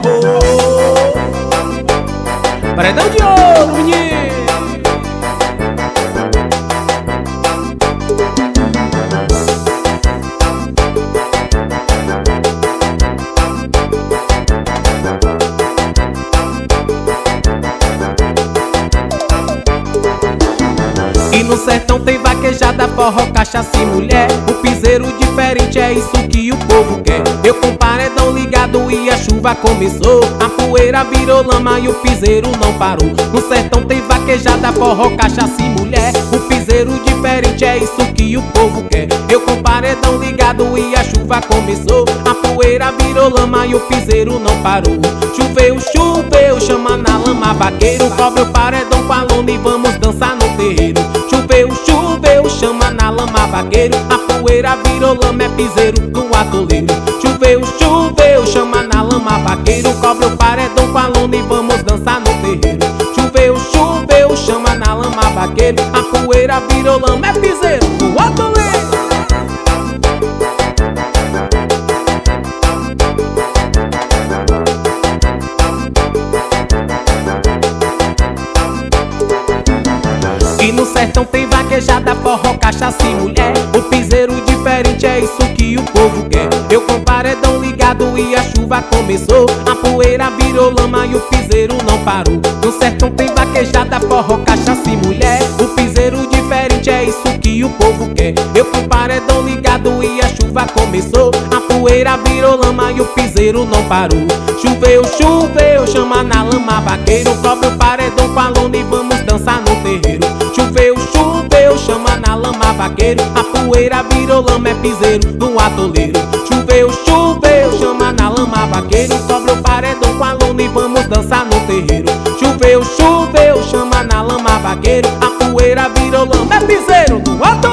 Paredão de ouro, menino. E no sertão tem vaquejada, forró, cachaça e mulher. O piseiro diferente é isso que o povo quer. Eu com o paredão ligado e a chuva começou. A poeira virou lama e o piseiro não parou. No sertão tem vaquejada, forró, cachaça e mulher. O piseiro diferente é isso que o povo quer. Eu com o paredão ligado e a chuva começou. A poeira virou lama e o piseiro não parou. Choveu, choveu, chama na lama vaqueiro. Cobre o paredão com a lona e vamos dançar no terreiro. Choveu, choveu, chama na lama vaqueiro. A poeira virou lama, é piseiro no atoleiro. Choveu, choveu, chama na lama vaqueiro. Cobre o paredão com a lona e vamos dançar no terreiro. Choveu, choveu, chama na lama vaqueiro. A poeira virou lama, é piseiro no atoleiro. E no sertão tem vaquejada, forró, cachaça e mulher. O piseiro diferente é isso que o povo quer. Eu com o paredão ligado e a chuva começou. A poeira virou lama e o piseiro não parou. No sertão tem vaquejada, forró, cachaça e mulher. O piseiro diferente é isso que o povo quer. Eu com o paredão ligado e a chuva começou. A poeira virou lama e o piseiro não parou. Choveu, choveu, chama na lama vaqueiro. Cobre o paredão com a lona e vamos dançar no terreiro. Choveu, choveu, chama na lama vaqueiro. A poeira virou lama, é piseiro no atoleiro. Choveu, choveu, chama na lama vaqueiro. Cobre o paredão com a lona e vamos dançar no terreiro. Choveu, choveu, chama na lama vaqueiro. A poeira virou lama, é piseiro no atoleiro.